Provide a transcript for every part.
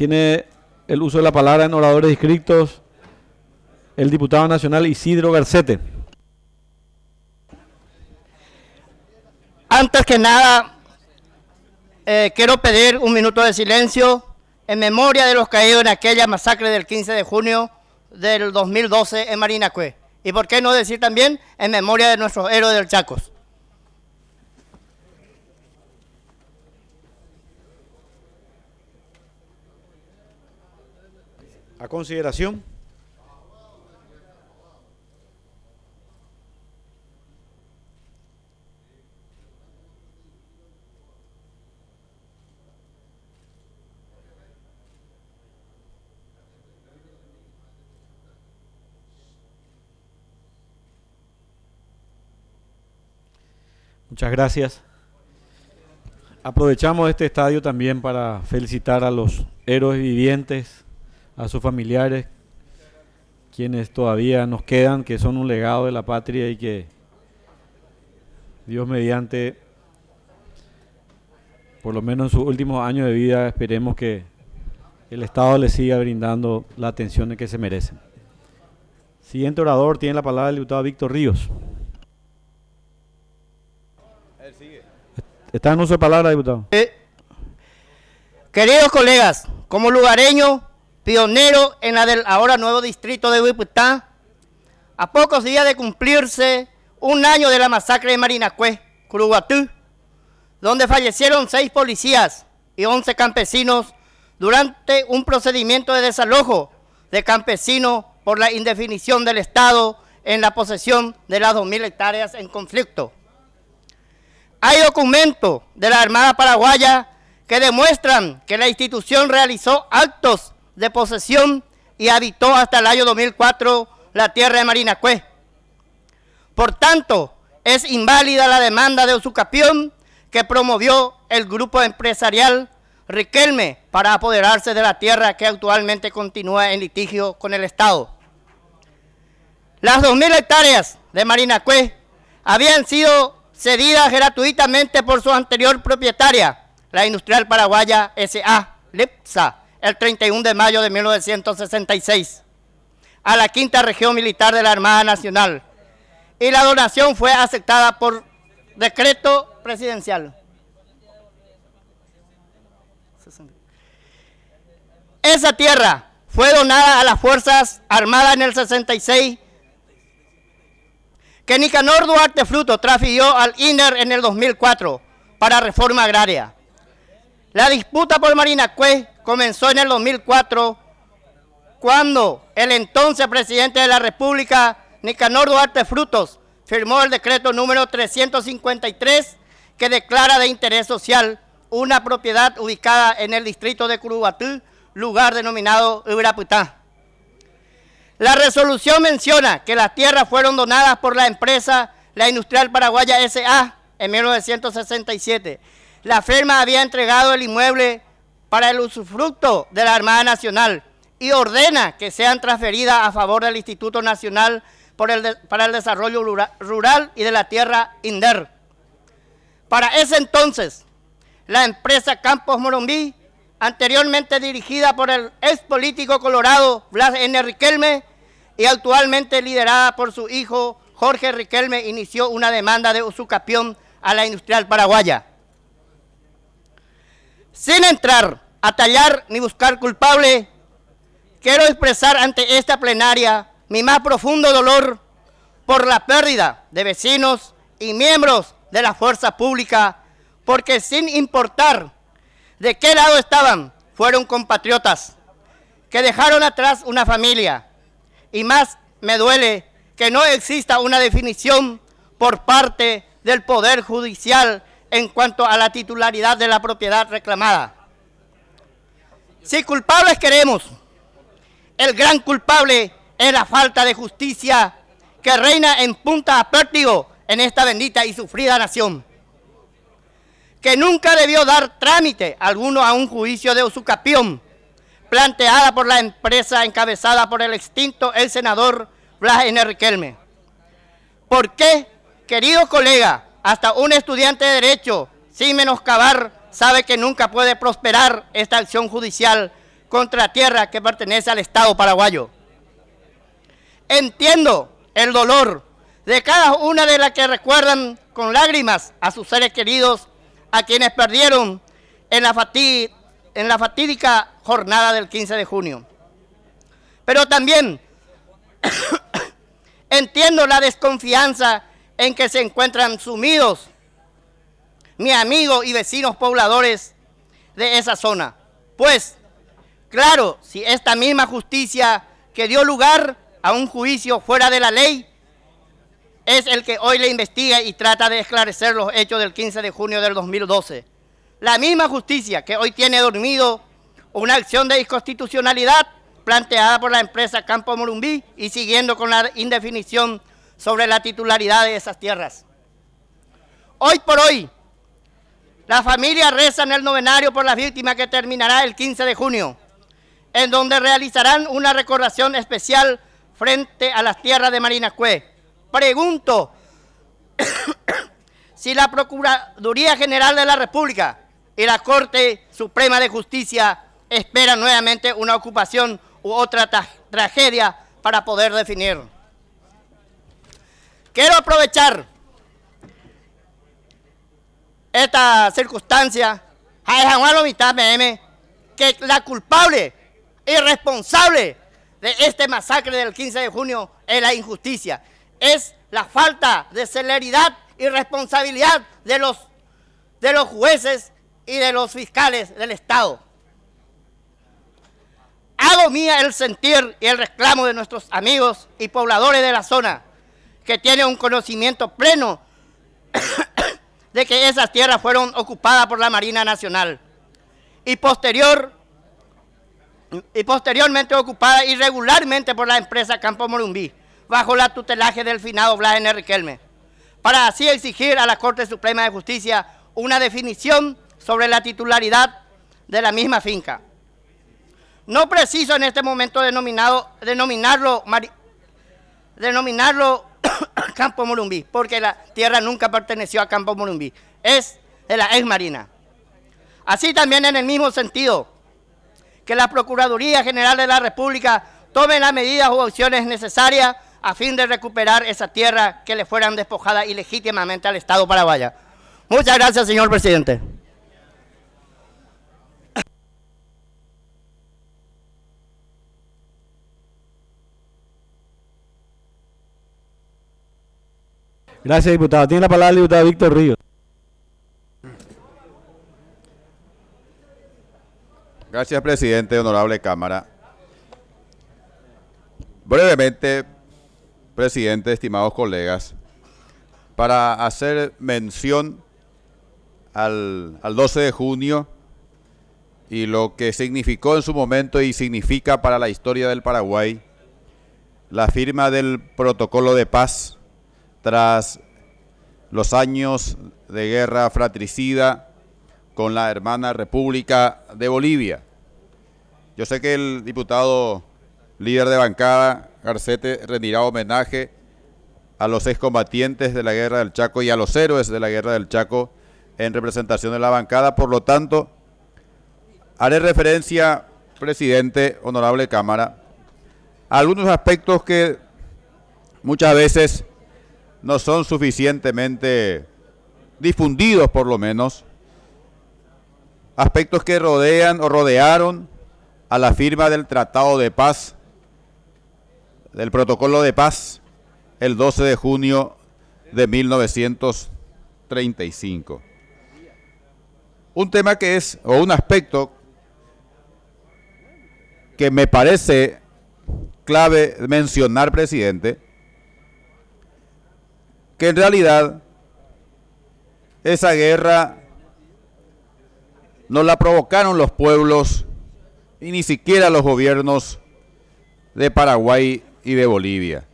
Tiene el uso de la palabra en oradores inscritos el diputado nacional Isidro Garcete. Antes que nada, quiero pedir un minuto de silencio en memoria de los caídos en aquella masacre del 15 de junio del 2012 en Marinacue. Y por qué no decir también en memoria de nuestros héroes del Chacos. A consideración. Muchas gracias. Aprovechamos este estadio también para felicitar a los héroes vivientes, a sus familiares, quienes todavía nos quedan, que son un legado de la patria y que Dios mediante, por lo menos en sus últimos años de vida, esperemos que el Estado les siga brindando la atención que se merecen. Siguiente orador tiene la palabra el diputado Víctor Ríos. Está en uso de palabra, diputado. Queridos colegas, como lugareño, pionero en la del ahora nuevo distrito de Huiputá, a pocos días de cumplirse un año de la masacre de Marinacue, Curuguatú, donde fallecieron 6 policías y 11 campesinos durante un procedimiento de desalojo de campesinos por la indefinición del Estado en la posesión de las 2.000 hectáreas en conflicto. Hay documentos de la Armada Paraguaya que demuestran que la institución realizó actos de posesión y habitó hasta el año 2004 la tierra de Marinacue. Por tanto, es inválida la demanda de usucapión que promovió el grupo empresarial Riquelme para apoderarse de la tierra que actualmente continúa en litigio con el Estado. Las 2.000 hectáreas de Marinacue habían sido cedidas gratuitamente por su anterior propietaria, la Industrial Paraguaya S.A., LIPSA, el 31 de mayo de 1966, a la 5ª Región Militar de la Armada Nacional, y la donación fue aceptada por decreto presidencial. Esa tierra fue donada a las Fuerzas Armadas en el 66, que Nicanor Duarte Fruto transfirió al INER en el 2004 para reforma agraria. La disputa por Marinacue comenzó en el 2004, cuando el entonces presidente de la República, Nicanor Duarte Frutos, firmó el decreto número 353 que declara de interés social una propiedad ubicada en el distrito de Curuguatú, lugar denominado Uiraputá. La resolución menciona que las tierras fueron donadas por la empresa La Industrial Paraguaya S.A. en 1967. La firma había entregado el inmueble para el usufructo de la Armada Nacional y ordena que sean transferidas a favor del Instituto Nacional para el Desarrollo Rural y de la Tierra, INDER. Para ese entonces, la empresa Campos Morumbí, anteriormente dirigida por el ex político colorado Blas N. Riquelme y actualmente liderada por su hijo Jorge Riquelme, inició una demanda de usucapión a la Industrial Paraguaya. Sin entrar a tallar ni buscar culpable, quiero expresar ante esta plenaria mi más profundo dolor por la pérdida de vecinos y miembros de la fuerza pública, porque sin importar de qué lado estaban, fueron compatriotas que dejaron atrás una familia. Y más me duele que no exista una definición por parte del Poder Judicial en cuanto a la titularidad de la propiedad reclamada. Si culpables queremos, el gran culpable es la falta de justicia que reina en punta a pértigo en esta bendita y sufrida nación, que nunca debió dar trámite alguno a un juicio de usucapión planteada por la empresa encabezada por el extinto el senador Blas N. Riquelme. ¿Por qué, querido colega, hasta un estudiante de Derecho, sin menoscabar, sabe que nunca puede prosperar esta acción judicial contra tierra que pertenece al Estado paraguayo. Entiendo el dolor de cada una de las que recuerdan con lágrimas a sus seres queridos, a quienes perdieron en la fatídica jornada del 15 de junio. Pero también entiendo la desconfianza en que se encuentran sumidos mis amigos y vecinos pobladores de esa zona. Pues, claro, si esta misma justicia que dio lugar a un juicio fuera de la ley es el que hoy le investiga y trata de esclarecer los hechos del 15 de junio del 2012. La misma justicia que hoy tiene dormido una acción de inconstitucionalidad planteada por la empresa Campo Morumbí y siguiendo con la indefinición sobre la titularidad de esas tierras. Hoy por hoy, la familia reza en el novenario por las víctimas que terminará el 15 de junio, en donde realizarán una recordación especial frente a las tierras de Marinacue. Pregunto si la Procuraduría General de la República y la Corte Suprema de Justicia esperan nuevamente una ocupación u otra tragedia para poder definir. Quiero aprovechar esta circunstancia que la culpable y responsable de este masacre del 15 de junio es la injusticia, es la falta de celeridad y responsabilidad de los jueces y de los fiscales del Estado. Hago mía el sentir y el reclamo de nuestros amigos y pobladores de la zona, que tienen un conocimiento pleno de que esas tierras fueron ocupadas por la Marina Nacional y posteriormente ocupadas irregularmente por la empresa Campo Morumbí, bajo la tutelaje del finado Blas N. Riquelme, para así exigir a la Corte Suprema de Justicia una definición sobre la titularidad de la misma finca. No preciso en este momento denominarlo Campo Morumbí, porque la tierra nunca perteneció a Campo Morumbí, es de la ex Marina. Así también en el mismo sentido, que la Procuraduría General de la República tome las medidas u opciones necesarias a fin de recuperar esa tierra que le fueran despojadas ilegítimamente al Estado paraguayo. Muchas gracias, señor presidente. Gracias, diputado. Tiene la palabra el diputado Víctor Ríos. Gracias, presidente, honorable Cámara. Brevemente, presidente, estimados colegas, para hacer mención al 12 de junio y lo que significó en su momento y significa para la historia del Paraguay la firma del protocolo de paz tras los años de guerra fratricida con la hermana República de Bolivia. Yo sé que el diputado líder de bancada, Garcete, rendirá homenaje a los excombatientes de la Guerra del Chaco y a los héroes de la Guerra del Chaco en representación de la bancada. Por lo tanto, haré referencia, presidente, honorable Cámara, a algunos aspectos que muchas veces no son suficientemente difundidos, por lo menos, aspectos que rodean o rodearon a la firma del Tratado de Paz, del Protocolo de Paz, el 12 de junio de 1935. Un tema que es, o un aspecto que me parece clave mencionar, presidente, que en realidad esa guerra no la provocaron los pueblos y ni siquiera los gobiernos de Paraguay y de Bolivia.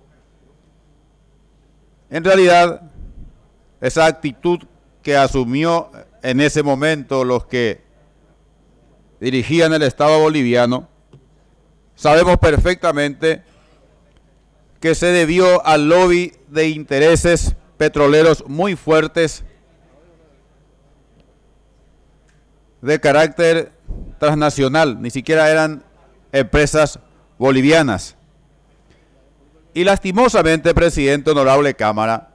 En realidad, esa actitud que asumió en ese momento los que dirigían el Estado boliviano, sabemos perfectamente que se debió al lobby de intereses petroleros muy fuertes de carácter transnacional, ni siquiera eran empresas bolivianas. Y lastimosamente, presidente, honorable Cámara,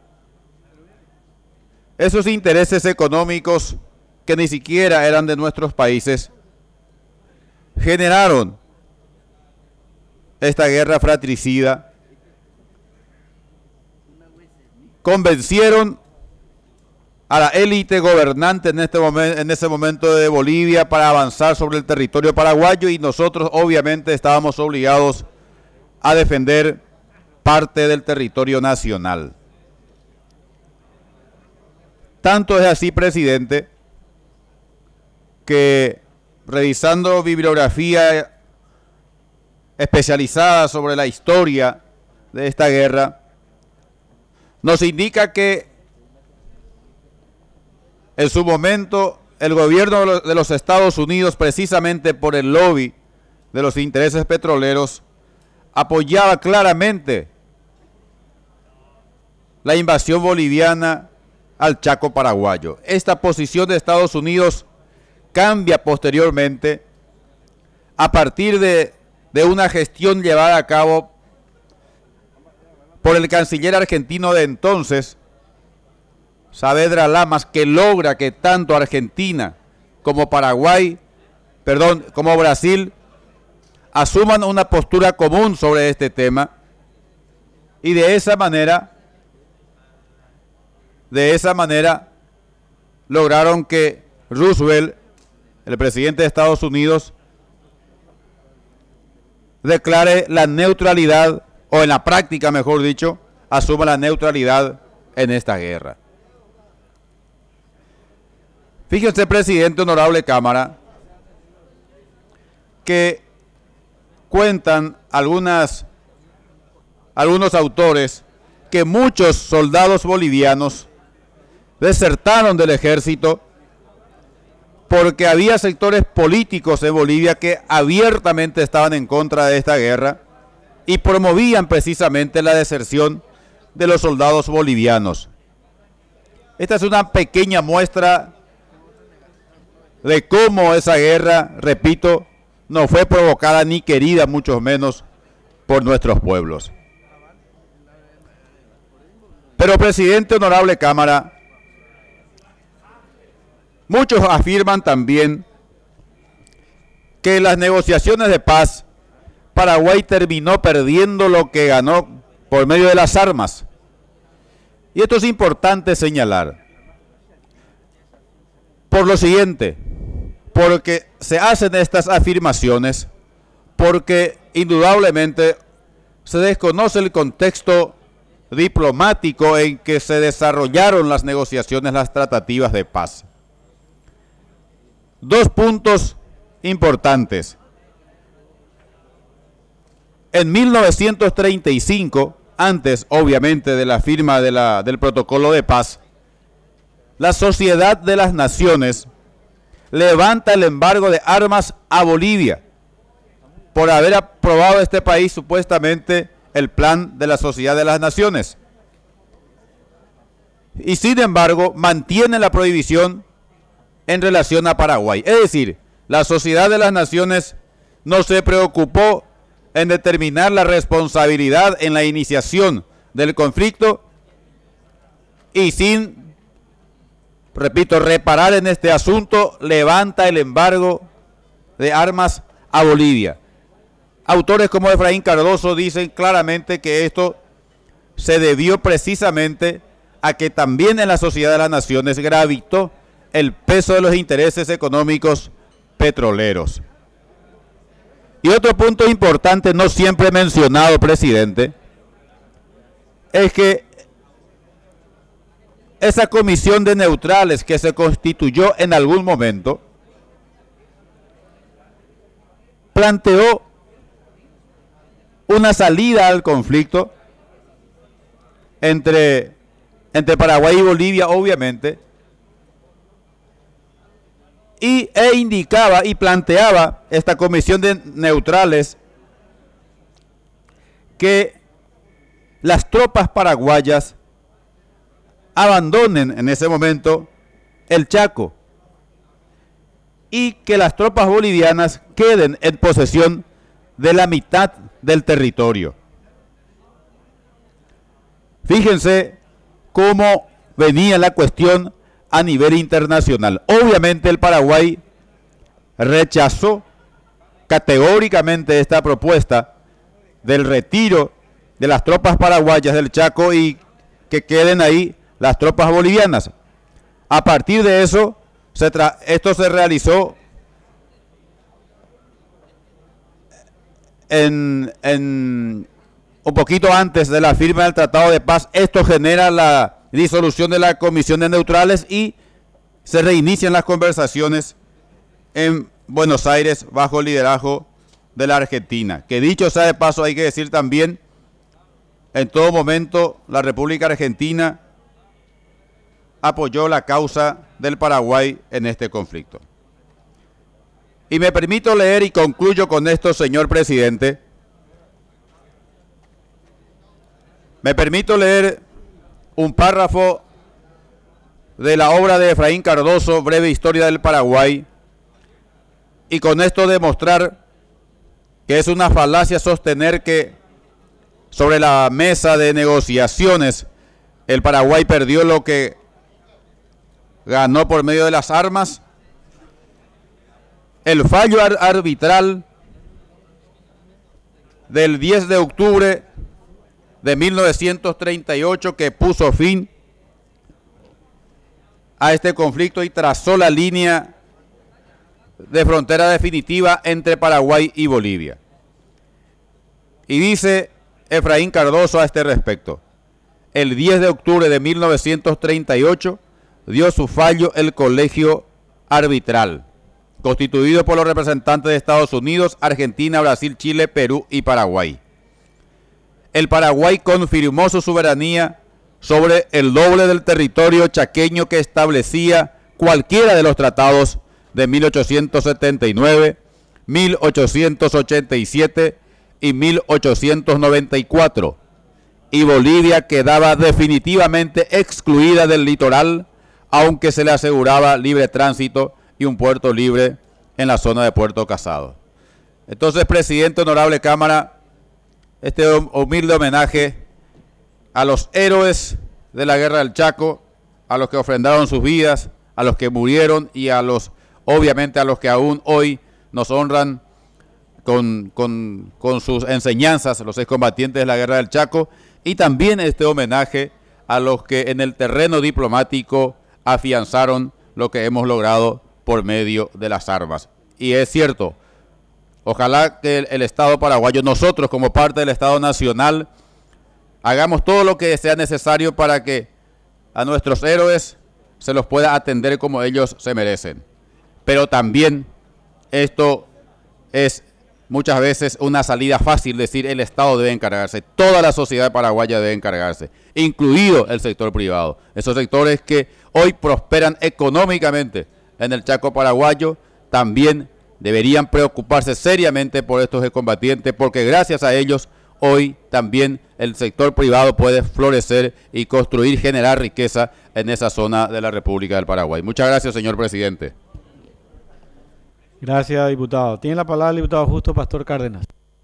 esos intereses económicos que ni siquiera eran de nuestros países generaron esta guerra fratricida, convencieron a la élite gobernante en ese momento de Bolivia para avanzar sobre el territorio paraguayo, y nosotros obviamente estábamos obligados a defender parte del territorio nacional. Tanto es así, presidente, que revisando bibliografía especializada sobre la historia de esta guerra, nos indica que en su momento el gobierno de los Estados Unidos, precisamente por el lobby de los intereses petroleros, apoyaba claramente la invasión boliviana al Chaco paraguayo. Esta posición de Estados Unidos cambia posteriormente a partir de una gestión llevada a cabo por el canciller argentino de entonces, Saavedra Lamas, que logra que tanto Argentina como como Brasil asuman una postura común sobre este tema, y de esa manera lograron que Roosevelt, el presidente de Estados Unidos, declare la neutralidad, o en la práctica, mejor dicho, asuma la neutralidad en esta guerra. Fíjense, presidente, honorable Cámara, que cuentan algunos autores que muchos soldados bolivianos desertaron del ejército porque había sectores políticos en Bolivia que abiertamente estaban en contra de esta guerra y promovían precisamente la deserción de los soldados bolivianos. Esta es una pequeña muestra de cómo esa guerra, repito, no fue provocada ni querida, mucho menos por nuestros pueblos. Pero, presidente, honorable Cámara, muchos afirman también que en las negociaciones de paz Paraguay terminó perdiendo lo que ganó por medio de las armas. Y esto es importante señalar. Por lo siguiente, porque se hacen estas afirmaciones, porque indudablemente se desconoce el contexto diplomático en que se desarrollaron las negociaciones, las tratativas de paz. Dos puntos importantes. En 1935, antes obviamente de la firma del protocolo de paz, la Sociedad de las Naciones levanta el embargo de armas a Bolivia por haber aprobado este país supuestamente el plan de la Sociedad de las Naciones. Y sin embargo, mantiene la prohibición en relación a Paraguay. Es decir, la Sociedad de las Naciones no se preocupó en determinar la responsabilidad en la iniciación del conflicto y sin, repito, reparar en este asunto, levanta el embargo de armas a Bolivia. Autores como Efraín Cardoso dicen claramente que esto se debió precisamente a que también en la Sociedad de las Naciones gravitó el peso de los intereses económicos petroleros. Y otro punto importante, no siempre mencionado, presidente, es que esa comisión de neutrales que se constituyó en algún momento planteó una salida al conflicto entre Paraguay y Bolivia, obviamente, e indicaba y planteaba esta comisión de neutrales que las tropas paraguayas abandonen en ese momento el Chaco y que las tropas bolivianas queden en posesión de la mitad del territorio. Fíjense cómo venía la cuestión a nivel internacional. Obviamente el Paraguay rechazó categóricamente esta propuesta del retiro de las tropas paraguayas del Chaco y que queden ahí las tropas bolivianas. A partir de eso, esto se realizó un poquito antes de la firma del Tratado de Paz. Esto genera la disolución de la Comisión de Neutrales y se reinician las conversaciones en Buenos Aires bajo el liderazgo de la Argentina. Que dicho sea de paso, hay que decir también, en todo momento la República Argentina apoyó la causa del Paraguay en este conflicto. Y me permito leer y concluyo con esto, señor presidente. Me permito leer un párrafo de la obra de Efraín Cardoso, Breve Historia del Paraguay, y con esto demostrar que es una falacia sostener que sobre la mesa de negociaciones el Paraguay perdió lo que ganó por medio de las armas. El fallo arbitral del 10 de octubre de 1938 que puso fin a este conflicto y trazó la línea de frontera definitiva entre Paraguay y Bolivia. Y dice Efraín Cardoso a este respecto: el 10 de octubre de 1938 dio su fallo el colegio arbitral, constituido por los representantes de Estados Unidos, Argentina, Brasil, Chile, Perú y Paraguay. El Paraguay confirmó su soberanía sobre el doble del territorio chaqueño que establecía cualquiera de los tratados de 1879, 1887 y 1894, y Bolivia quedaba definitivamente excluida del litoral, aunque se le aseguraba libre tránsito y un puerto libre en la zona de Puerto Casado. Entonces, presidente, honorable Cámara, este humilde homenaje a los héroes de la Guerra del Chaco, a los que ofrendaron sus vidas, a los que murieron y a los, obviamente, a los que aún hoy nos honran con sus enseñanzas, los excombatientes de la Guerra del Chaco, y también este homenaje a los que en el terreno diplomático afianzaron lo que hemos logrado por medio de las armas. Y es cierto, ojalá que el Estado paraguayo, nosotros como parte del Estado Nacional, hagamos todo lo que sea necesario para que a nuestros héroes se los pueda atender como ellos se merecen. Pero también esto es muchas veces una salida fácil, decir el Estado debe encargarse, toda la sociedad paraguaya debe encargarse, incluido el sector privado. Esos sectores que hoy prosperan económicamente en el Chaco paraguayo también deberían preocuparse seriamente por estos combatientes, porque gracias a ellos hoy también el sector privado puede florecer y construir, generar riqueza en esa zona de la República del Paraguay. Muchas gracias, señor presidente. Gracias, diputado. Tiene la palabra el diputado Justo Pastor Cárdenas.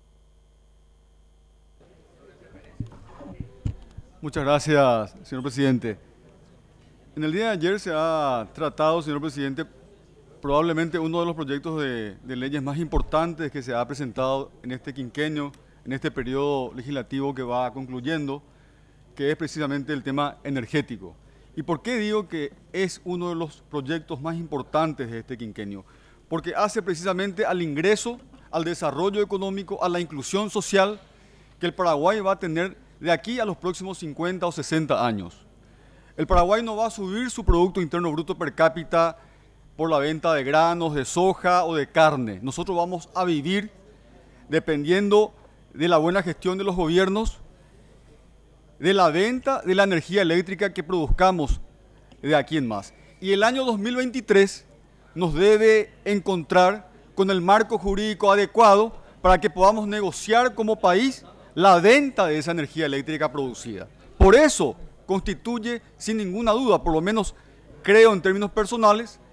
Muchas gracias, señor presidente. En el día de ayer se ha tratado, señor presidente, probablemente uno de los proyectos de leyes más importantes que se ha presentado en este quinquenio, en este periodo legislativo que va concluyendo, que es precisamente el tema energético. ¿Y por qué digo que es uno de los proyectos más importantes de este quinquenio? Porque hace precisamente al ingreso, al desarrollo económico, a la inclusión social que el Paraguay va a tener de aquí a los próximos 50 o 60 años. El Paraguay no va a subir su Producto Interno Bruto per cápita por la venta de granos, de soja o de carne. Nosotros vamos a vivir dependiendo de la buena gestión de los gobiernos, de la venta de la energía eléctrica que produzcamos de aquí en más. Y el año 2023 nos debe encontrar con el marco jurídico adecuado para que podamos negociar como país la venta de esa energía eléctrica producida. Por eso constituye, sin ninguna duda, por lo menos creo en términos personales,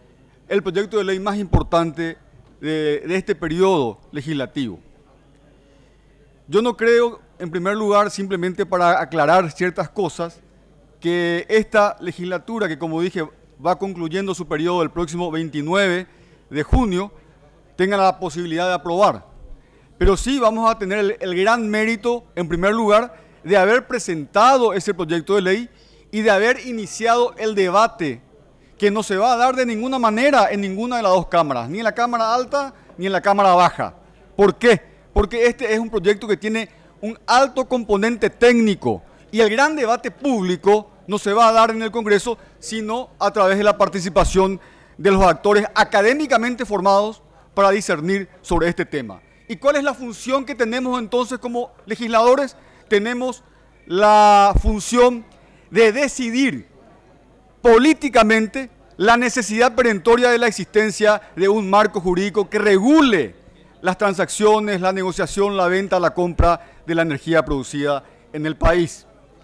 el proyecto de ley más importante de este periodo legislativo. Yo no creo, en primer lugar, simplemente para aclarar ciertas cosas, que esta legislatura, que como dije, va concluyendo su periodo el próximo 29 de junio, tenga la posibilidad de aprobar. Pero sí vamos a tener el gran mérito, en primer lugar, de haber presentado ese proyecto de ley y de haber iniciado el debate, que no se va a dar de ninguna manera en ninguna de las dos cámaras, ni en la Cámara Alta ni en la Cámara Baja. ¿Por qué? Porque este es un proyecto que tiene un alto componente técnico y el gran debate público no se va a dar en el Congreso, sino a través de la participación de los actores académicamente formados para discernir sobre este tema. ¿Y cuál es la función que tenemos entonces como legisladores? Tenemos la función de decidir políticamente la necesidad perentoria de la existencia de un marco jurídico que regule las transacciones, la negociación, la venta, la compra de la energía producida en el país.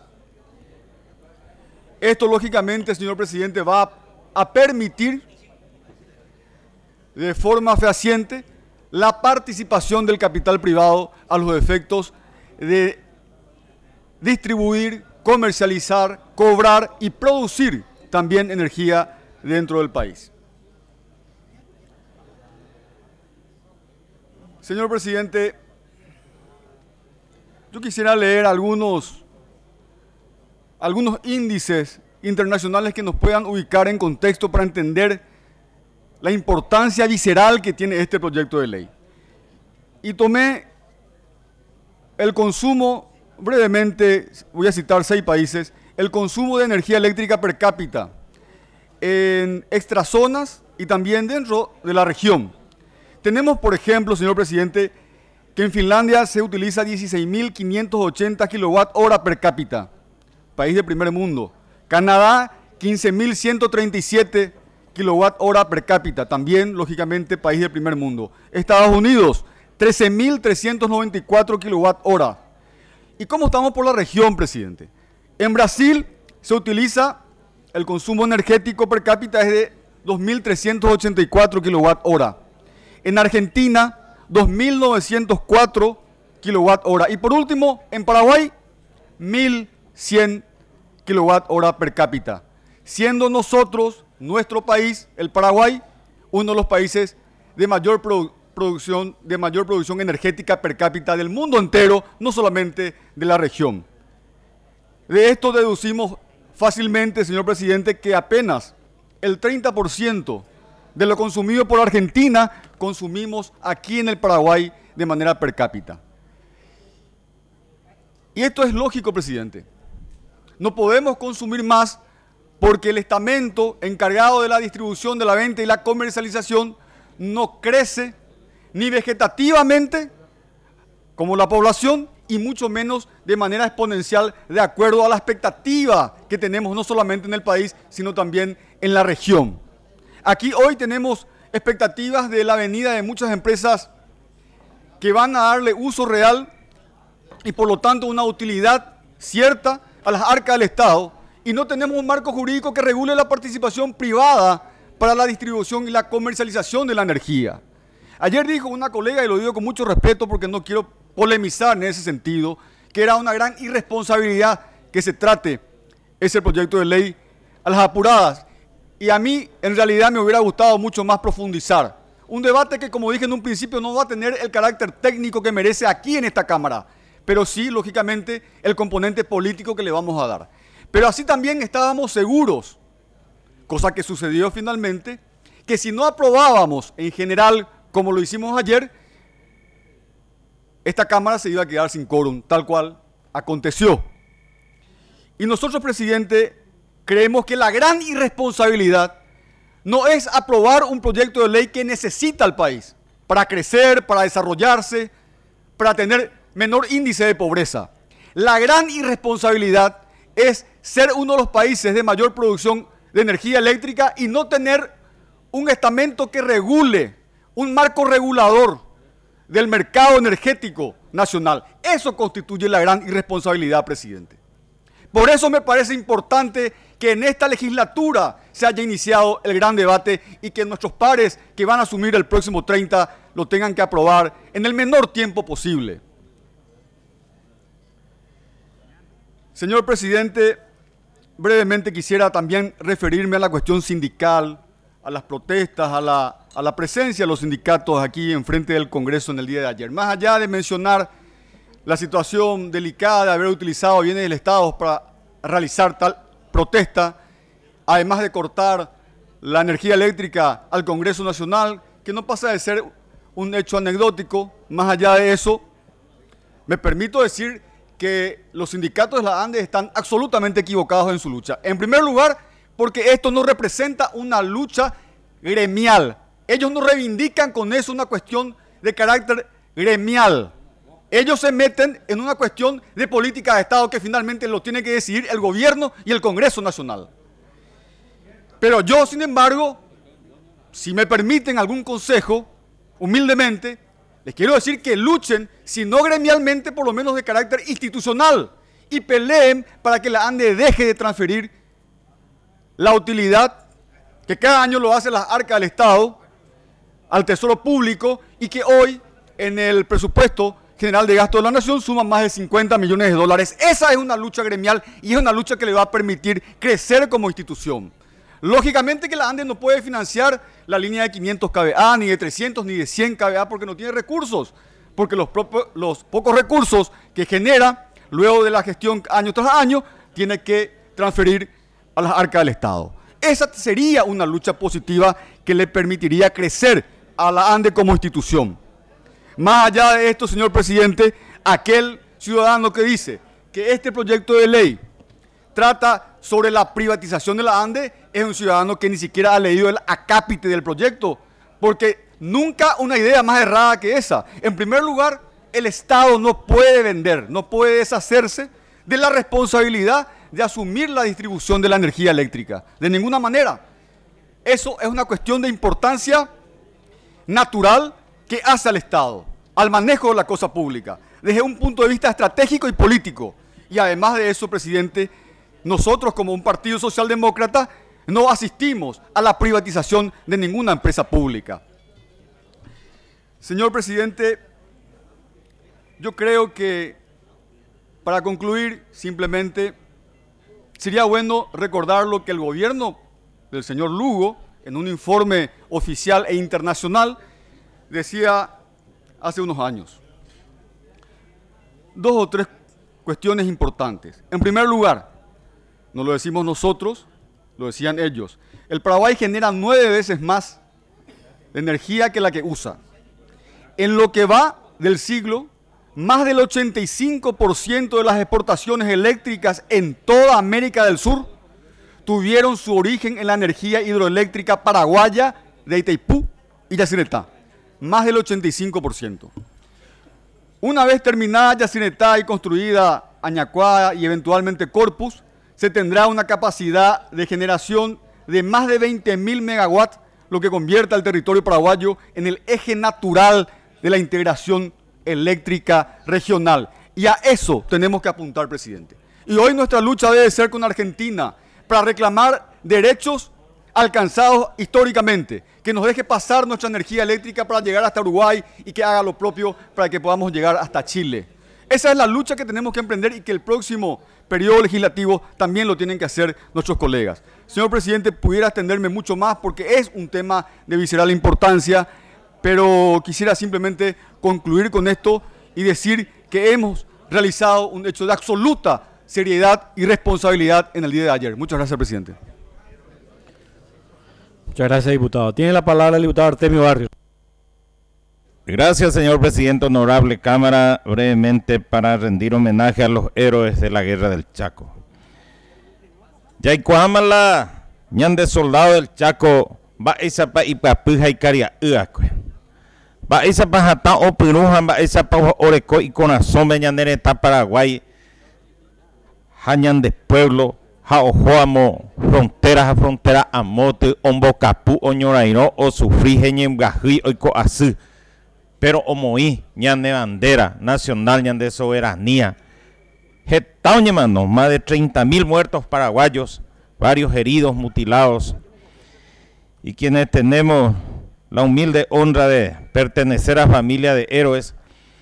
Esto, lógicamente, señor presidente, va a permitir de forma fehaciente la participación del capital privado a los efectos de distribuir, comercializar, cobrar y producir también energía dentro del país. Señor presidente, yo quisiera leer algunos índices internacionales que nos puedan ubicar en contexto para entender la importancia visceral que tiene este proyecto de ley. Y tomé el consumo, brevemente voy a citar 6 países, el consumo de energía eléctrica per cápita en extrazonas y también dentro de la región. Tenemos, por ejemplo, señor presidente, que en Finlandia se utiliza 16.580 kWh per cápita, país de primer mundo. Canadá, 15.137 kWh per cápita, también, lógicamente, país de primer mundo. Estados Unidos, 13.394 kWh. ¿Y cómo estamos por la región, presidente? En Brasil se utiliza, el consumo energético per cápita es de 2.384 kWh. En Argentina, 2.904 kWh. Y por último, en Paraguay, 1.100 kWh per cápita. Siendo nosotros, nuestro país, el Paraguay, uno de los países de mayor producción energética per cápita del mundo entero, no solamente de la región. De esto deducimos fácilmente, señor presidente, que apenas el 30% de lo consumido por Argentina consumimos aquí en el Paraguay de manera per cápita. Y esto es lógico, presidente. No podemos consumir más porque el estamento encargado de la distribución, de la venta y la comercialización no crece ni vegetativamente como la población y mucho menos de manera exponencial de acuerdo a la expectativa que tenemos no solamente en el país, sino también en la región. Aquí hoy tenemos expectativas de la venida de muchas empresas que van a darle uso real y por lo tanto una utilidad cierta a las arcas del Estado, y no tenemos un marco jurídico que regule la participación privada para la distribución y la comercialización de la energía. Ayer dijo una colega, y lo digo con mucho respeto porque no quiero polemizar en ese sentido, que era una gran irresponsabilidad que se trate ese proyecto de ley a las apuradas. Y a mí, en realidad, me hubiera gustado mucho más profundizar. Un debate que, como dije en un principio, no va a tener el carácter técnico que merece aquí en esta Cámara, pero sí, lógicamente, el componente político que le vamos a dar. Pero así también estábamos seguros, cosa que sucedió finalmente, que si no aprobábamos en general, como lo hicimos ayer, esta Cámara se iba a quedar sin quórum, tal cual aconteció. Y nosotros, presidente, creemos que la gran irresponsabilidad no es aprobar un proyecto de ley que necesita el país para crecer, para desarrollarse, para tener menor índice de pobreza. La gran irresponsabilidad es ser uno de los países de mayor producción de energía eléctrica y no tener un estamento que regule, un marco regulador del mercado energético nacional. Eso constituye la gran irresponsabilidad, presidente. Por eso me parece importante que en esta legislatura se haya iniciado el gran debate y que nuestros pares que van a asumir el próximo 30 lo tengan que aprobar en el menor tiempo posible. Señor presidente, brevemente quisiera también referirme a la cuestión sindical, a las protestas, a la presencia de los sindicatos aquí enfrente del Congreso en el día de ayer. Más allá de mencionar la situación delicada de haber utilizado bienes del Estado para realizar tal protesta, además de cortar la energía eléctrica al Congreso Nacional, que no pasa de ser un hecho anecdótico, más allá de eso, me permito decir que los sindicatos de la ANDE están absolutamente equivocados en su lucha. En primer lugar, porque esto no representa una lucha gremial. Ellos no reivindican con eso una cuestión de carácter gremial. Ellos se meten en una cuestión de política de Estado que finalmente lo tiene que decidir el gobierno y el Congreso Nacional. Pero yo, sin embargo, si me permiten algún consejo, humildemente, les quiero decir que luchen, si no gremialmente, por lo menos de carácter institucional, y peleen para que la ANDE deje de transferir la utilidad que cada año lo hace las arcas del Estado al Tesoro Público y que hoy en el presupuesto general de gasto de la Nación suma más de 50 millones de dólares. Esa es una lucha gremial y es una lucha que le va a permitir crecer como institución. Lógicamente que la ANDE no puede financiar la línea de 500 kVA, ni de 300, ni de 100 kVA porque no tiene recursos, porque los pocos recursos que genera luego de la gestión año tras año tiene que transferir a las arcas del Estado. Esa sería una lucha positiva que le permitiría crecer a la ANDE como institución. Más allá de esto, señor presidente, aquel ciudadano que dice que este proyecto de ley trata sobre la privatización de la ANDE es un ciudadano que ni siquiera ha leído el acápite del proyecto, porque nunca una idea más errada que esa. En primer lugar, el Estado no puede vender, no puede deshacerse de la responsabilidad de asumir la distribución de la energía eléctrica, de ninguna manera. Eso es una cuestión de importancia natural que hace al Estado, al manejo de la cosa pública, desde un punto de vista estratégico y político. Y además de eso, presidente, nosotros como un partido socialdemócrata no asistimos a la privatización de ninguna empresa pública. Señor presidente, yo creo que para concluir simplemente sería bueno recordar lo que el gobierno del señor Lugo, en un informe oficial e internacional, decía hace unos años. Dos o tres cuestiones importantes. En primer lugar, no lo decimos nosotros, lo decían ellos. El Paraguay genera 9 veces más de energía que la que usa. En lo que va del siglo, más del 85% de las exportaciones eléctricas en toda América del Sur tuvieron su origen en la energía hidroeléctrica paraguaya de Itaipú y Yacyretá. Más del 85%. Una vez terminada Yacyretá y construida Añacuá y eventualmente Corpus, se tendrá una capacidad de generación de más de 20.000 megawatts, lo que convierte al territorio paraguayo en el eje natural de la integración eléctrica regional. Y a eso tenemos que apuntar, presidente. Y hoy nuestra lucha debe ser con Argentina para reclamar derechos alcanzados históricamente, que nos deje pasar nuestra energía eléctrica para llegar hasta Uruguay y que haga lo propio para que podamos llegar hasta Chile. Esa es la lucha que tenemos que emprender y que el próximo periodo legislativo también lo tienen que hacer nuestros colegas. Señor presidente, pudiera extenderme mucho más porque es un tema de visceral importancia, pero quisiera simplemente concluir con esto y decir que hemos realizado un hecho de absoluta seriedad y responsabilidad en el día de ayer. Muchas gracias, presidente. Muchas gracias, diputado. Tiene la palabra el diputado Artemio Barrios. Gracias, señor presidente, honorable Cámara. Brevemente para rendir homenaje a los héroes de la Guerra del Chaco. Yaicoamala, ñande soldado del Chaco, va esa pa ipapuja y caria uacue. Va esa pa jata o pirujan, va esa pa oreco y con asombre ñandereta Paraguay, jañan de pueblo, jaojoamo, fronteras a frontera amote, ombocapu, oñorairo, o sufrí, jeñem gají, oico así. Pero omoí, ñande bandera nacional, ñande soberanía. Jetao ñemano, más de 30.000 muertos paraguayos, varios heridos, mutilados, y quienes tenemos la humilde honra de pertenecer a familia de héroes,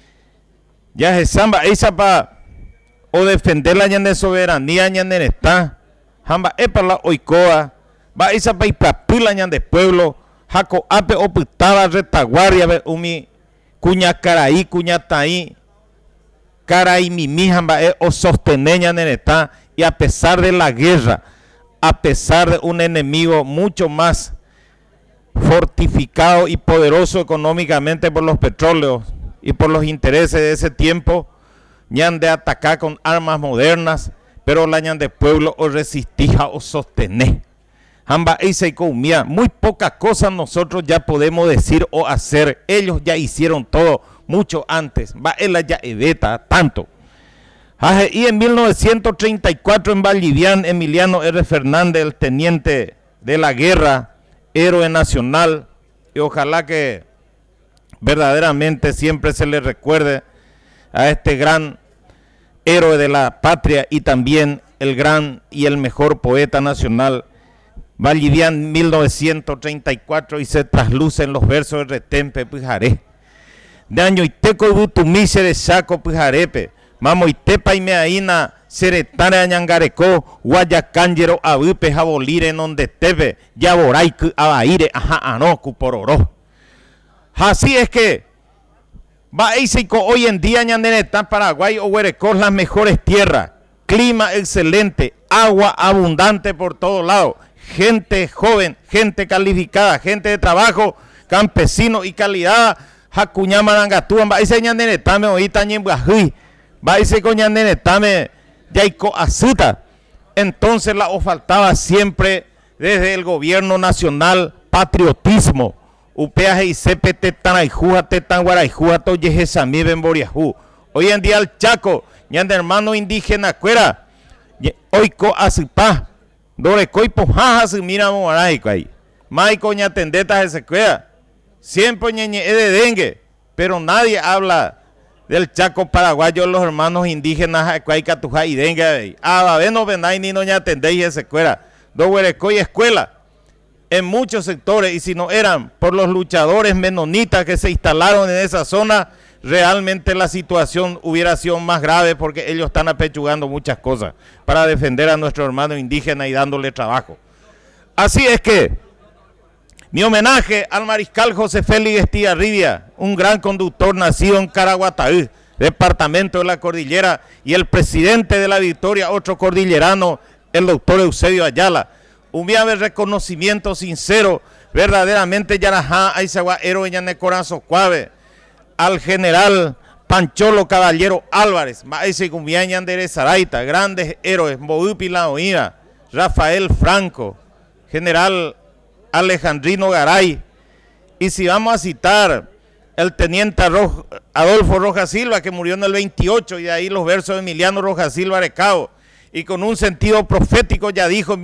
ya es samba esa pa o defender la ñande soberanía ñande está, hamba epa la oikoa, va esa pa ipapila ñande pueblo, jaco ape oputaba retaguardia be umi cuña caraí, cuña taí, caray mimi hamba o sostener ñande está, y a pesar de la guerra, a pesar de un enemigo mucho más fortificado y poderoso económicamente por los petróleos y por los intereses de ese tiempo, ñan de atacar con armas modernas, pero la ñan de pueblo o resistija o sostener. Hamba esa y comía, muy pocas cosas nosotros ya podemos decir o hacer, ellos ya hicieron todo mucho antes, va él ya evita tanto. Y en 1934 en Vallivian, Emiliano R. Fernández, el teniente de la guerra, héroe nacional, y ojalá que verdaderamente siempre se le recuerde a este gran héroe de la patria y también el gran y el mejor poeta nacional, Vallivian 1934, y se trasluce en los versos de Retempe Pujaré. De año iteco y butumise de saco Pujarepe, mamo itepa y meaína seretare añangareco, guayacángero abupe jabolire en donde teve, yaboraiku abaire ajá anoku pororó. Así es que va hoy en día ñandenetá Paraguay o Huerecor las mejores tierras, clima excelente, agua abundante por todos lados, gente joven, gente calificada, gente de trabajo, campesino y calidad, jacuñamarangatúan, va ese ñandenetame oíta ñembajuy, va ese coñandenetame yaico azuta. Entonces la faltaba siempre desde el gobierno nacional patriotismo. Upeaje y CPT Tanayjúa, Tetanguarayjúa, Toyejesami, Bemboriajú. Hoy en día el Chaco, ñande hermano indígena cuera, oiko asipá, dorecoi pojaja se mira moaraico ahí. Maico ñatendeta se cuera, siempre ñeñe de dengue, pero nadie habla del Chaco paraguayo, los hermanos indígenas, Cuaycatujá y dengue. Ah, no vendáis ni no ñatendéis ese cuera, do huerecoi escuela. En muchos sectores, y si no eran por los luchadores menonitas que se instalaron en esa zona, realmente la situación hubiera sido más grave porque ellos están apechugando muchas cosas para defender a nuestro hermano indígena y dándole trabajo. Así es que mi homenaje al mariscal José Félix Estigarribia, un gran conductor nacido en Caraguataú, departamento de la Cordillera, y el presidente de la Victoria, otro cordillerano, el doctor Eusebio Ayala. Un viable reconocimiento sincero, verdaderamente Yarajá, Aizagua, héroe Ñane Corazo Cuave, al general Pancholo Caballero Álvarez, Maese Gumbiañan de Zaraita, grandes héroes, Mboupi La Oída, Rafael Franco, general Alejandrino Garay, y si vamos a citar el teniente Adolfo Rojas Silva, que murió en el 28, y de ahí los versos de Emiliano Rojas Silva Arecao, y con un sentido profético ya dijo en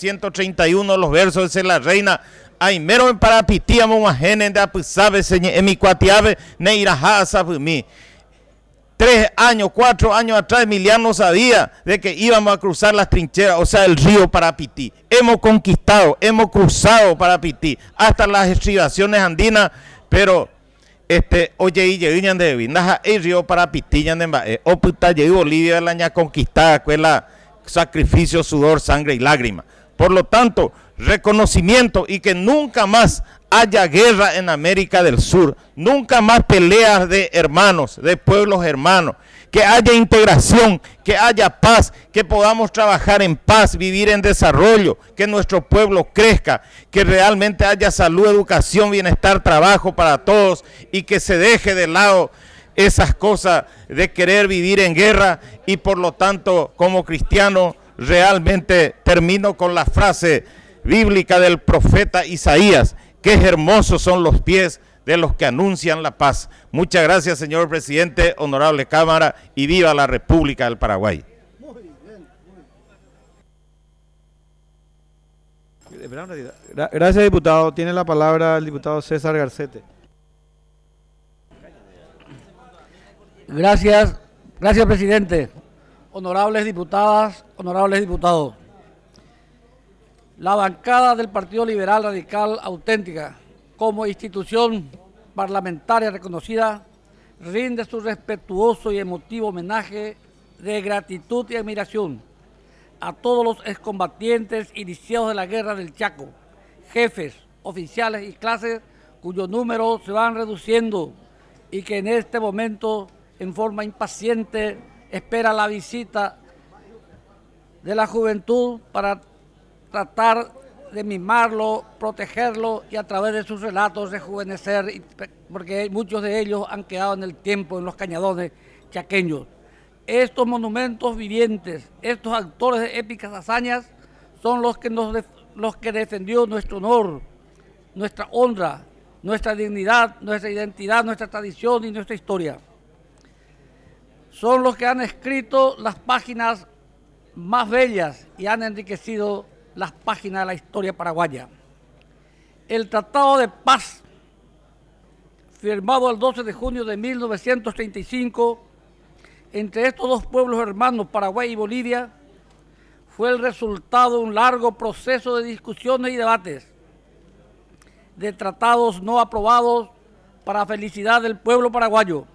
1931 los versos de la reina, Aimero en Parapitía Momajenen de Apusabe, en mi cuatiave, Neiraja Sabumi. 4 años atrás Emiliano sabía de que íbamos a cruzar las trincheras, o sea el río Parapití. Hemos conquistado, hemos cruzado Parapití hasta las estribaciones andinas, pero oye y lleguiñan de Vinaja el río Parapití ñan de Mbae, o puta llegó Bolivia la ña conquistada, cuela sacrificio, sudor, sangre y lágrimas. Por lo tanto, reconocimiento y que nunca más haya guerra en América del Sur, nunca más peleas de hermanos, de pueblos hermanos, que haya integración, que haya paz, que podamos trabajar en paz, vivir en desarrollo, que nuestro pueblo crezca, que realmente haya salud, educación, bienestar, trabajo para todos y que se deje de lado esas cosas de querer vivir en guerra. Y por lo tanto, como cristiano, realmente termino con la frase bíblica del profeta Isaías: qué hermosos son los pies de los que anuncian la paz. Muchas gracias, señor presidente, honorable Cámara, y viva la República del Paraguay. Gracias, diputado. Tiene la palabra el diputado César Garcete. Gracias, presidente. Honorables diputadas, honorables diputados. La bancada del Partido Liberal Radical Auténtica, como institución parlamentaria reconocida, rinde su respetuoso y emotivo homenaje de gratitud y admiración a todos los excombatientes iniciados de la Guerra del Chaco, jefes, oficiales y clases cuyo número se van reduciendo y que en este momento, en forma impaciente, espera la visita de la juventud para tratar de mimarlo, protegerlo y a través de sus relatos rejuvenecer, porque muchos de ellos han quedado en el tiempo, en los cañadones chaqueños. Estos monumentos vivientes, estos actores de épicas hazañas, son los que defendió nuestro honor, nuestra honra, nuestra dignidad, nuestra identidad, nuestra tradición y nuestra historia. Son los que han escrito las páginas más bellas y han enriquecido las páginas de la historia paraguaya. El Tratado de Paz, firmado el 12 de junio de 1935, entre estos dos pueblos hermanos, Paraguay y Bolivia, fue el resultado de un largo proceso de discusiones y debates, de tratados no aprobados para felicidad del pueblo paraguayo.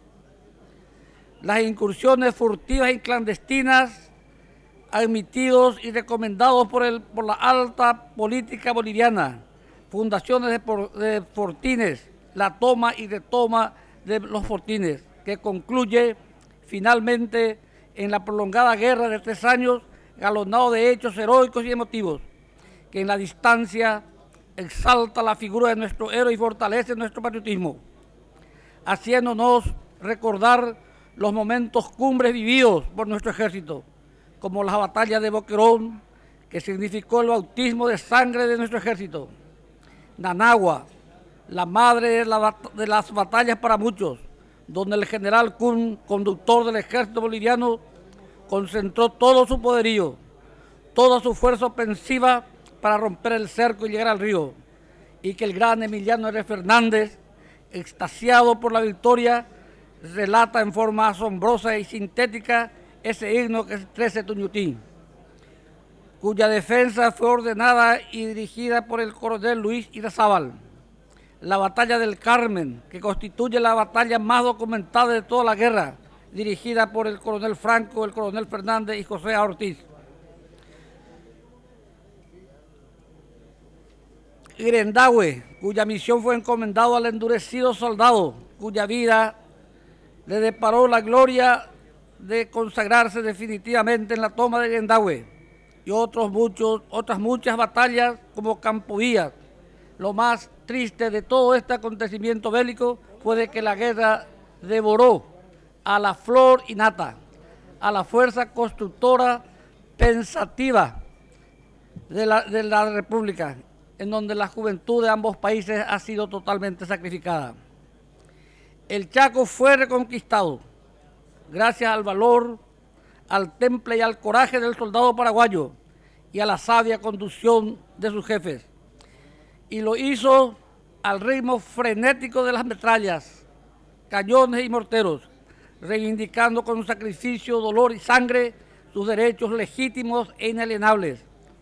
Las incursiones furtivas y clandestinas admitidos y recomendados por la alta política boliviana, fundaciones de fortines, la toma y retoma de los fortines, que concluye finalmente en la prolongada guerra de 3 años, galonado de hechos heroicos y emotivos, que en la distancia exalta la figura de nuestro héroe y fortalece nuestro patriotismo, haciéndonos recordar los momentos cumbres vividos por nuestro ejército, como la batalla de Boquerón, que significó el bautismo de sangre de nuestro ejército. Nanagua, la madre de las batallas para muchos, donde el general Kun, conductor del ejército boliviano, concentró todo su poderío, toda su fuerza ofensiva para romper el cerco y llegar al río, y que el gran Emiliano R. Fernández, extasiado por la victoria, relata en forma asombrosa y sintética ese himno que es 13 Tuñutín, cuya defensa fue ordenada y dirigida por el coronel Luis Irazábal. La batalla del Carmen, que constituye la batalla más documentada de toda la guerra, dirigida por el coronel Franco, el coronel Fernández y José A. Ortiz. Irendahue, cuya misión fue encomendada al endurecido soldado, cuya vida le deparó la gloria de consagrarse definitivamente en la toma de Irendahue, y otras muchas batallas como Campo Villa. Lo más triste de todo este acontecimiento bélico fue de que la guerra devoró a la flor y nata, a la fuerza constructora pensativa de la República, en donde la juventud de ambos países ha sido totalmente sacrificada. El Chaco fue reconquistado gracias al valor, al temple y al coraje del soldado paraguayo y a la sabia conducción de sus jefes. Y lo hizo al ritmo frenético de las metrallas, cañones y morteros, reivindicando con sacrificio, dolor y sangre sus derechos legítimos e inalienables.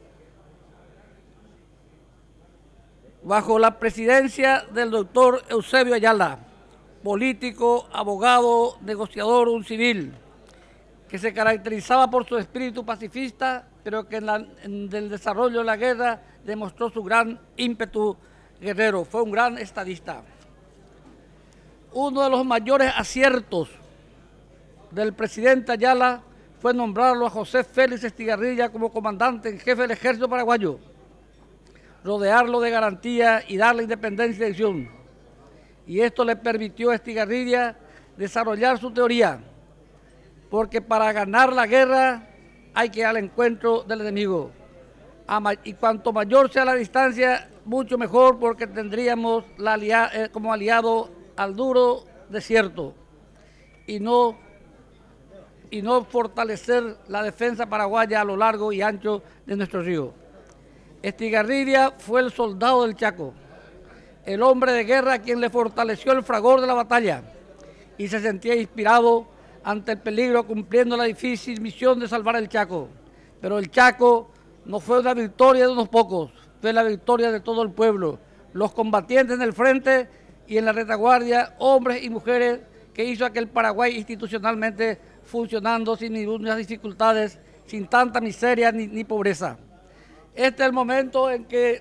Bajo la presidencia del doctor Eusebio Ayala, político, abogado, negociador, un civil, que se caracterizaba por su espíritu pacifista, pero que en el desarrollo de la guerra demostró su gran ímpetu guerrero. Fue un gran estadista. Uno de los mayores aciertos del presidente Ayala fue nombrarlo a José Félix Estigarribia como comandante en jefe del ejército paraguayo, rodearlo de garantía y darle independencia y dirección. Y esto le permitió a Estigarribia desarrollar su teoría, porque para ganar la guerra hay que ir al encuentro del enemigo. Y cuanto mayor sea la distancia, mucho mejor, porque tendríamos como aliado al duro desierto y no fortalecer la defensa paraguaya a lo largo y ancho de nuestro río. Estigarribia fue el soldado del Chaco, el hombre de guerra a quien le fortaleció el fragor de la batalla y se sentía inspirado ante el peligro, cumpliendo la difícil misión de salvar el Chaco. Pero el Chaco no fue una victoria de unos pocos, fue la victoria de todo el pueblo, los combatientes en el frente y en la retaguardia, hombres y mujeres, que hizo aquel Paraguay institucionalmente funcionando sin ninguna dificultades, sin tanta miseria ni pobreza. Este es el momento en que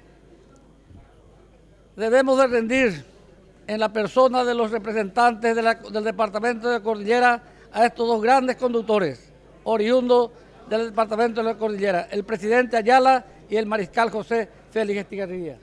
debemos de rendir en la persona de los representantes del departamento de Cordillera a estos dos grandes conductores, oriundos del departamento de la Cordillera, el presidente Ayala y el mariscal José Félix Estigarribia.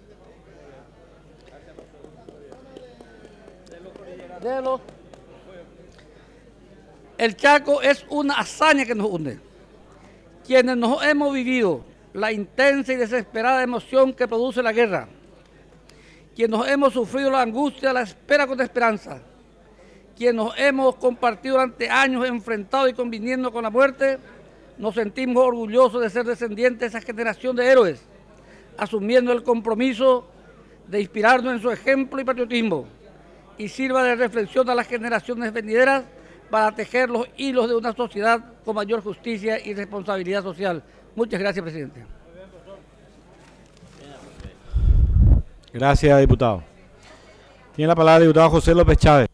El Chaco es una hazaña que nos une. Quienes nos hemos vivido la intensa y desesperada emoción que produce la guerra, quienes nos hemos sufrido la angustia, la espera con esperanza, quienes nos hemos compartido durante años enfrentado y conviviendo con la muerte, nos sentimos orgullosos de ser descendientes de esa generación de héroes, asumiendo el compromiso de inspirarnos en su ejemplo y patriotismo, y sirva de reflexión a las generaciones venideras para tejer los hilos de una sociedad con mayor justicia y responsabilidad social. Muchas gracias, presidente. Gracias, diputado. Tiene la palabra el diputado José López Chávez.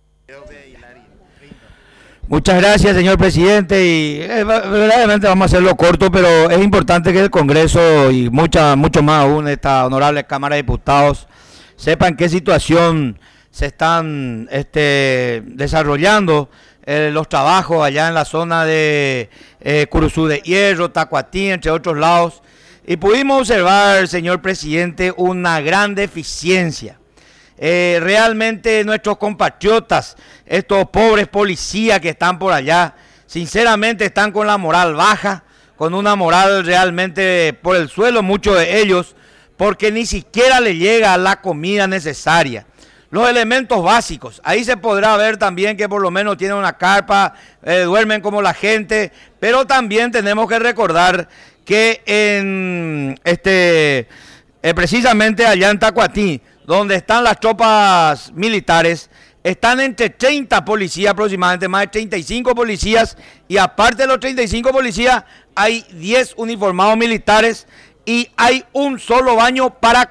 Muchas gracias, señor presidente, y verdaderamente vamos a hacerlo corto, pero es importante que el Congreso y mucho más aún esta honorable Cámara de Diputados sepan qué situación se están desarrollando los trabajos allá en la zona de Curuzú de Hierro, Tacuatí, entre otros lados, y pudimos observar, señor presidente, una gran deficiencia. Realmente nuestros compatriotas, estos pobres policías que están por allá, sinceramente están con la moral baja, con una moral realmente por el suelo, muchos de ellos, porque ni siquiera le llega la comida necesaria. Los elementos básicos, ahí se podrá ver también que por lo menos tienen una carpa, duermen como la gente, pero también tenemos que recordar que precisamente allá en Tacuatí, donde están las tropas militares, están entre 30 policías aproximadamente, más de 35 policías, y aparte de los 35 policías hay 10 uniformados militares y hay un solo baño para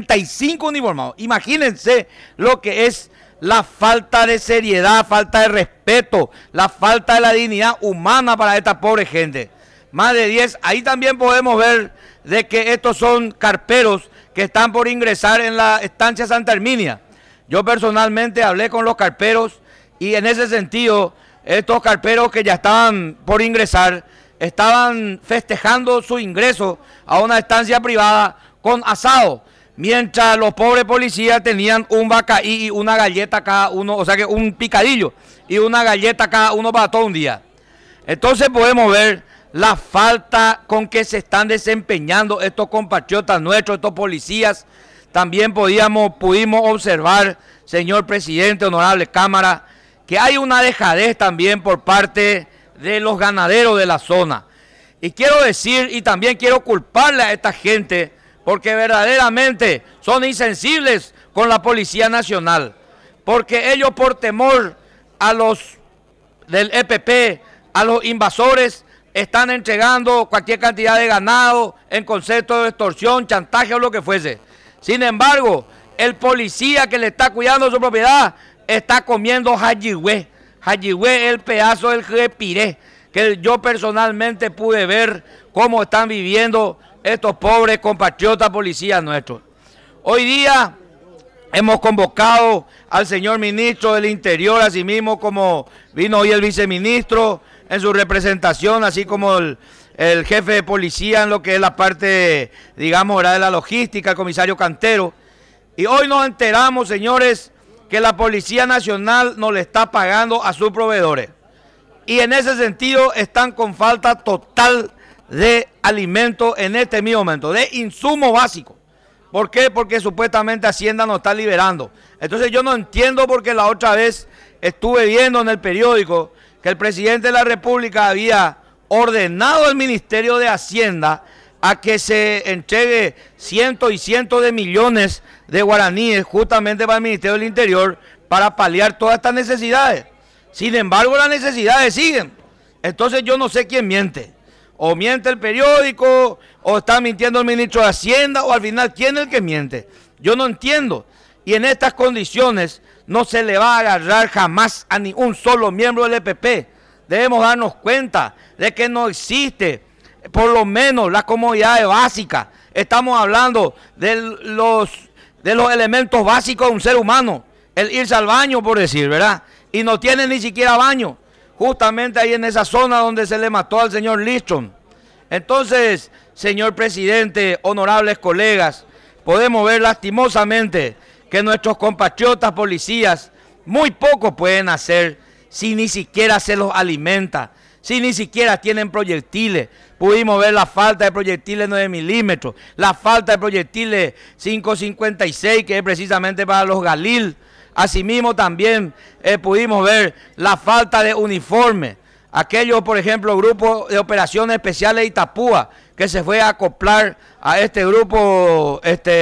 45 uniformados. Imagínense lo que es la falta de seriedad, falta de respeto, la falta de la dignidad humana para esta pobre gente. Más de 10, ahí también podemos ver de que estos son carperos que están por ingresar en la estancia Santa Herminia. Yo personalmente hablé con los carperos y en ese sentido, estos carperos que ya estaban por ingresar, estaban festejando su ingreso a una estancia privada con asado, mientras los pobres policías tenían un bacaí y una galleta cada uno, o sea que un picadillo y una galleta cada uno para todo un día. Entonces podemos ver la falta con que se están desempeñando estos compatriotas nuestros, estos policías. También pudimos observar, señor presidente, honorable Cámara, que hay una dejadez también por parte de los ganaderos de la zona. Y quiero decir, y también quiero culparle a esta gente, porque verdaderamente son insensibles con la Policía Nacional, porque ellos por temor a los del EPP, a los invasores, están entregando cualquier cantidad de ganado en concepto de extorsión, chantaje o lo que fuese. Sin embargo, el policía que le está cuidando su propiedad está comiendo jayigüe. Jayigüe es el pedazo del repiré, que yo personalmente pude ver cómo están viviendo estos pobres compatriotas policías nuestros. Hoy día hemos convocado al señor ministro del Interior, así mismo como vino hoy el viceministro en su representación, así como el jefe de policía en lo que es la parte, digamos, de la logística, el comisario Cantero. Y hoy nos enteramos, señores, que la Policía Nacional no le está pagando a sus proveedores. Y en ese sentido están con falta total de alimentos en este mismo momento, de insumos básicos. ¿Por qué? Porque supuestamente Hacienda nos está liberando. Entonces yo no entiendo porque la otra vez estuve viendo en el periódico que el presidente de la República había ordenado al Ministerio de Hacienda a que se entregue cientos y cientos de millones de guaraníes justamente para el Ministerio del Interior para paliar todas estas necesidades. Sin embargo, las necesidades siguen. Entonces yo no sé quién miente. O miente el periódico, o está mintiendo el ministro de Hacienda, o al final, ¿quién es el que miente? Yo no entiendo. Y en estas condiciones no se le va a agarrar jamás a ni un solo miembro del EPP. Debemos darnos cuenta de que no existe, por lo menos, las comodidades básicas. Estamos hablando de los elementos básicos de un ser humano. El irse al baño, por decir, ¿verdad? Y no tiene ni siquiera baño. Justamente ahí en esa zona donde se le mató al señor Lidstrom. Entonces, señor presidente, honorables colegas, podemos ver lastimosamente que nuestros compatriotas policías muy poco pueden hacer si ni siquiera se los alimenta, si ni siquiera tienen proyectiles. Pudimos ver la falta de proyectiles 9 milímetros, la falta de proyectiles 5.56, que es precisamente para los Galil. Asimismo también pudimos ver la falta de uniforme. Aquellos, por ejemplo, grupos de operaciones especiales de Itapúa, que se fue a acoplar a este grupo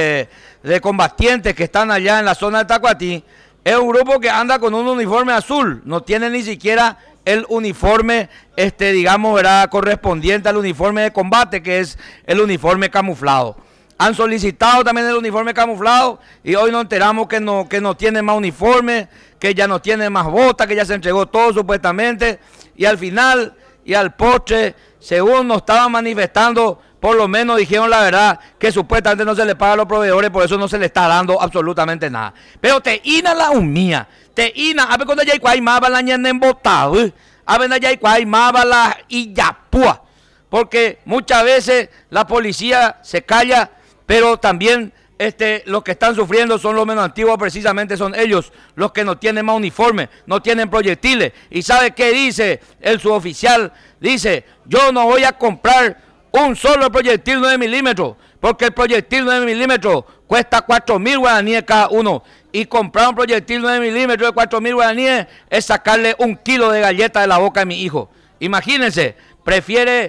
de combatientes que están allá en la zona de Tacuatí, es un grupo que anda con un uniforme azul, no tiene ni siquiera el uniforme, digamos, ¿verdad?, correspondiente al uniforme de combate, que es el uniforme camuflado. Han solicitado también el uniforme camuflado y hoy nos enteramos que no tienen más uniforme, que ya no tienen más botas, que ya se entregó todo supuestamente, y al final y al postre, según nos estaban manifestando, por lo menos dijeron la verdad, que supuestamente no se le paga a los proveedores, por eso no se le está dando absolutamente nada. Pero te ina la humía, te ina, a ver cuando ya hay más la ñana embotado, a ver ya hay más la iyapúa, porque muchas veces la policía se calla, pero también los que están sufriendo son los menos antiguos, precisamente son ellos los que no tienen más uniforme, no tienen proyectiles. ¿Y sabe qué dice el suboficial? Dice, yo no voy a comprar un solo proyectil 9 milímetros, porque el proyectil 9 milímetros cuesta 4.000 guaraníes cada uno. Y comprar un proyectil 9 milímetros de 4.000 guaraníes es sacarle 1 kilo de galleta de la boca de mi hijo. Imagínense, prefiere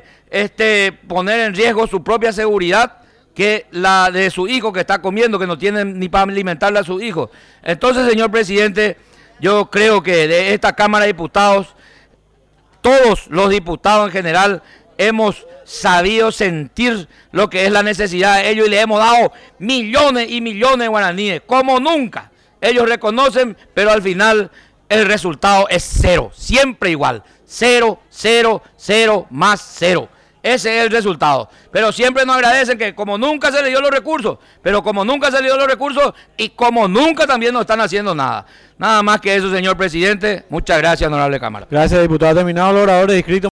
poner en riesgo su propia seguridad que la de su hijo que está comiendo, que no tiene ni para alimentarle a su hijo. Entonces, señor presidente, yo creo que de esta Cámara de Diputados, todos los diputados en general, hemos sabido sentir lo que es la necesidad de ellos y le hemos dado millones y millones de guaraníes, como nunca. Ellos reconocen, pero al final el resultado es cero, siempre igual, 0, 0, 0 más 0. Ese es el resultado. Pero siempre nos agradecen que como nunca se les dio los recursos, pero como nunca se les dio los recursos y como nunca también no están haciendo nada. Nada más que eso, señor presidente. Muchas gracias, honorable Cámara. Gracias, diputado. Terminado los oradores inscritos.